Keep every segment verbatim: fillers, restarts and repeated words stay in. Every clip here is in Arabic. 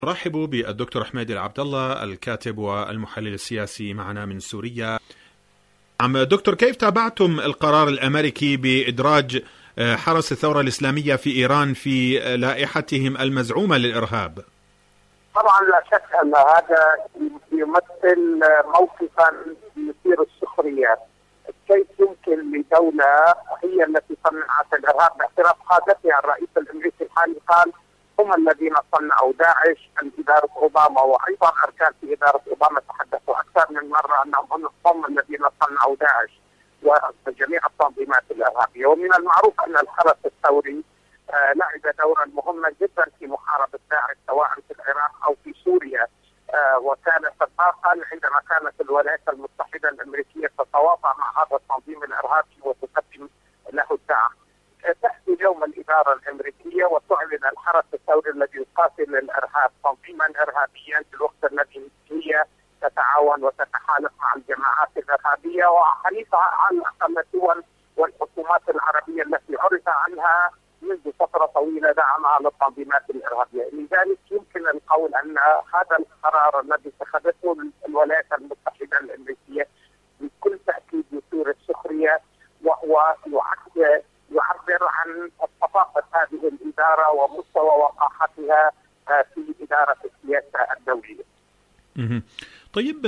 رحب بالدكتور حميد العبد الله الكاتب والمحلل السياسي معنا من سوريا. عم دكتور، كيف تابعتم القرار الأمريكي بإدراج حرس الثورة الإسلامية في إيران في لائحتهم المزعومة للإرهاب؟ طبعا لا شك أن هذا يمثل موقفا يثير السخرية. كيف يمكن لدولة هي التي صنعت الإرهاب باعتراف قادتها الرئيس الأمريكي الحالي قال هم الذين صنعوا داعش، إدارة أوباما وأيضا أركان في إدارة أوباما تحدثوا أكثر من مرة أنهم هم الذين صنعوا داعش وجميع التنظيمات الإرهابية. ومن المعروف أن الحرس الثوري آه لعب دورا مهما جدا في محاربة داعش سواء في العراق أو في سوريا، آه وكان سباقا عندما كانت الولايات المتحدة الأمريكية تتواطأ مع هذا التنظيم الإرهابي وتقدم له الدعم. تأتي اليوم الإدارة الأمريكية وتعلن الحرس الثوري الذي يقاتل الإرهاب تنظيما إرهابيا في الوقت الذي هي تتعاون وتتحالف مع الجماعات الإرهابية، وحديث عن الدول والحكومات العربية التي عرف عنها منذ فترة طويلة دعمها للتنظيمات الإرهابية. لذلك يمكن القول أن هذا القرار الذي اتخذته الولايات المتحدة الأمريكية بكل تأكيد يثير السخرية، وهو يعد يعبر عن ثقافة هذه الإدارة ومستوى وقاحتها في إدارة السياسة الدولية. طيب،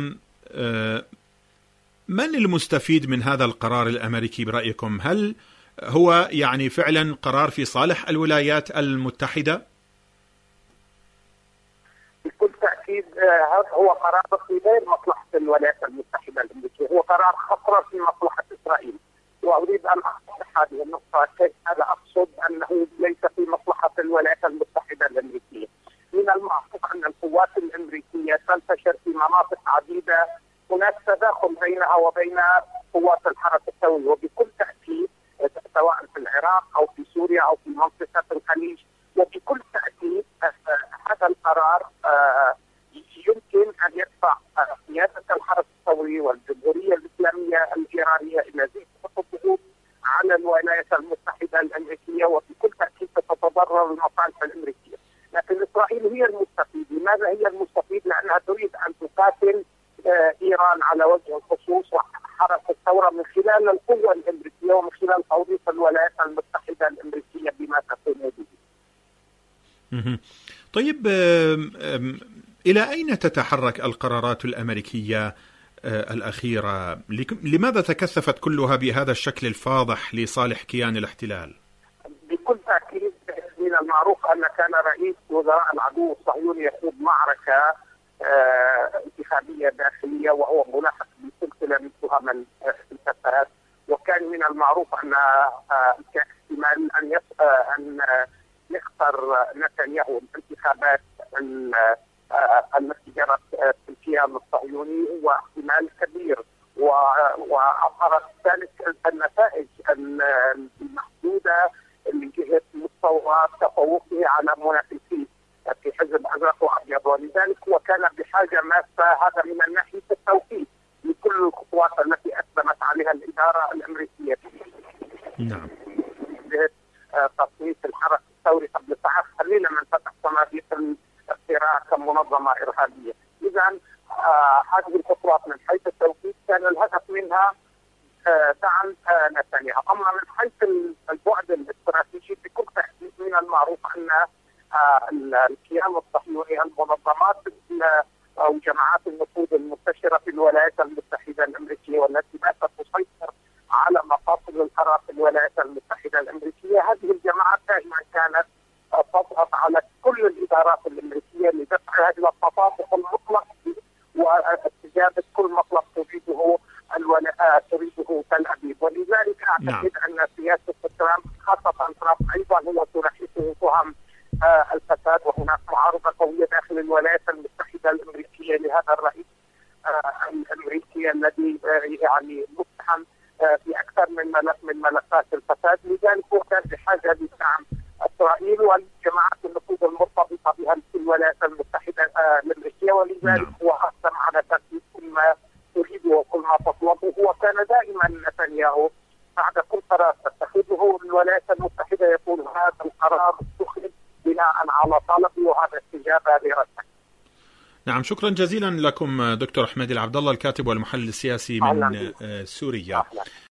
من المستفيد من هذا القرار الأمريكي برأيكم؟ هل هو يعني فعلا قرار في صالح الولايات المتحدة؟ بكل تأكيد هذا هو قرار في غير مصلحة الولايات المتحدة الأمريكية، هو قرار خطر في مصلحة إسرائيل. وأريد أن أوضح هذه النقطة. كيف هذا؟ أقصد أنه ليس في مصلحة الولايات المتحدة الأمريكية. من المعروف أن القوات الأمريكية تنتشر في مناطق عديدة، هناك تداخل بينها وبين قوات الحرس الثوري، وبكل تأكيد سواء في العراق أو في سوريا أو في منطقة الخليج. وبكل تأكيد هذا القرار يمكن أن يدفع سياسة الحرس الثوري والجمهورية الإسلامية الإيرانية إلى زيادة الضغوط على الولايات المتحدة الأمريكية، وبكل تأكيد ستتضرر المصالح الأمريكية. لكن إسرائيل هي المستفيد. لماذا هي المستفيد؟ لأنها تريد أن تقاتل إيران على وجه الخصوص وحرس الثورة من خلال القوة الأمريكية ومن خلال توظيف الولايات المتحدة الأمريكية بما تقوم به. طيب، إلى أين تتحرك القرارات الأمريكية الأخيرة؟ لماذا تكثفت كلها بهذا الشكل الفاضح لصالح كيان الاحتلال؟ بكل تأكيد من المعروف أن كان رئيس وزراء العدو الصهيوني يخوض معركة آه انتخابية داخلية وهو ملاحق بسلسلة من تهم الفساد، وكان من المعروف أن آه كاحتمال أن يس... آه أن يخسر نتنياهو الانتخابات التي جرت في الكيان الصهيوني، هو احتمال كبير. وأظهرت ذلك النتائج المحدودة من جهة مستوى تفوقه على منافسيه في حزب أزرق وأبيض، ولذلك هو كان بحاجة ماسة هذا من الناحية التوقيت لكل الخطوات التي أقدمت عليها الإدارة الأمريكية. نعم. جهة تصنيف الحرس الثوري قبل ساعات قليلة من فتح صناديق الاقتراع كمنظمة إرهابية. إذا آه هذه الخطوات من حيث التوقيت كان الهدف منها آه دعم آه نتنياهو. أما من حيث البعد الاستراتيجي بكل تأكيد من المعروف أن آه الكيان الصهيوني المنظمات أو جماعات النفوذ المنتشرة في الولايات المتحدة الأمريكية والتي باتت تسيطر على مفاصل القرار في الولايات المتحدة الأمريكية، هذه الجماعات دائما كانت تضغط على كل الإدارات الأمريكية لدفعها إلى التطابق المطلق واستجابة كل مطلب تريده الولاء تريده تل أبيب. ولذلك أعتقد نعم. أن سياسة ترامب خاصة ترامب أيضا هو ترحيته تهم آه الفساد، وهناك معارضة قوية داخل الولايات المتحدة الأمريكية لهذا الرئيس آه الأمريكي الذي آه يعني متهم آه في أكثر من ملف من ملفات الفساد. لذلك هو كان بحاجة لدعم إسرائيل والجماعات النفوذ المرتبطة بها في الولايات المتحدة آه الأمريكية، ولذلك هو أقدم على تنفيذ كل ما تريده وكل ما تطلبه. هو كان دائما نتنياهو بعد كل قرار تتخذه الولايات المتحدة يقول هذا القرار اتخذ بناء على طلبي وهذا الإجابة برسم. نعم، شكرا جزيلا لكم دكتور حميدي العبد الله، الكاتب والمحلل السياسي من سوريا.